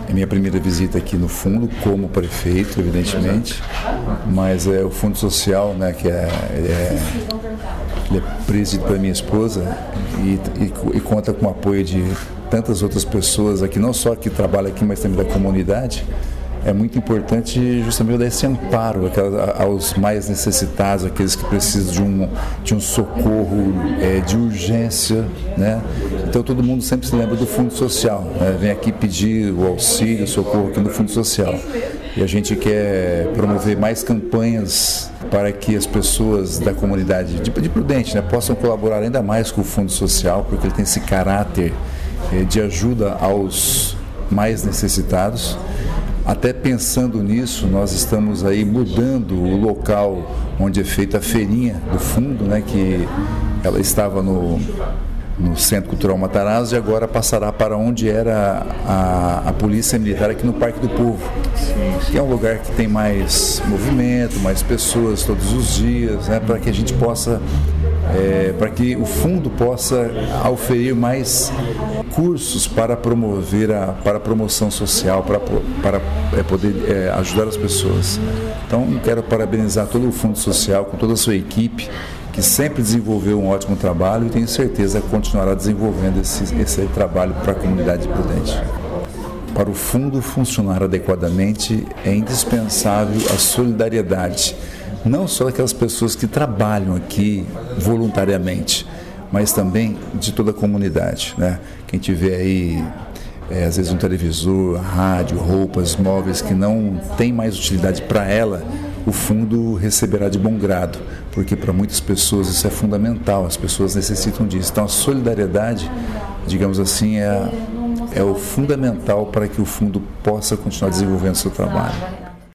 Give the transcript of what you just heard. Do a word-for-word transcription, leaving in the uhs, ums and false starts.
é minha primeira visita aqui no fundo, como prefeito, evidentemente, mas é o Fundo Social, né, que é, é, ele é presidido pela minha esposa e, e, e conta com o apoio de tantas outras pessoas aqui, não só que trabalham aqui, mas também da comunidade. É muito importante justamente dar esse amparo aos mais necessitados, aqueles que precisam de um, de um socorro é, de urgência, né? Então todo mundo sempre se lembra do Fundo Social, né? Vem aqui pedir o auxílio, o socorro aqui no Fundo Social. E a gente quer promover mais campanhas para que as pessoas da comunidade de, de Prudente, né, possam colaborar ainda mais com o Fundo Social, porque ele tem esse caráter é, de ajuda aos mais necessitados. Até pensando nisso, nós estamos aí mudando o local onde é feita a feirinha do fundo, né, que ela estava no, no Centro Cultural Matarazzo e agora passará para onde era a, a Polícia Militar aqui no Parque do Povo, que é um lugar que tem mais movimento, mais pessoas todos os dias, né, para que a gente possa, é, para que o fundo possa oferir mais cursos para promover a, para a promoção social, para, para é, poder é, ajudar as pessoas. Então, quero parabenizar todo o Fundo Social, com toda a sua equipe, que sempre desenvolveu um ótimo trabalho e tenho certeza que continuará desenvolvendo esse, esse trabalho para a comunidade de Prudente. Para o fundo funcionar adequadamente, é indispensável a solidariedade, não só daquelas pessoas que trabalham aqui voluntariamente, mas também de toda a comunidade, né? Quem tiver aí, é, às vezes um televisor, rádio, roupas, móveis que não tem mais utilidade para ela, o fundo receberá de bom grado, porque para muitas pessoas isso é fundamental, as pessoas necessitam disso. Então a solidariedade, digamos assim, é, é o fundamental para que o fundo possa continuar desenvolvendo seu trabalho.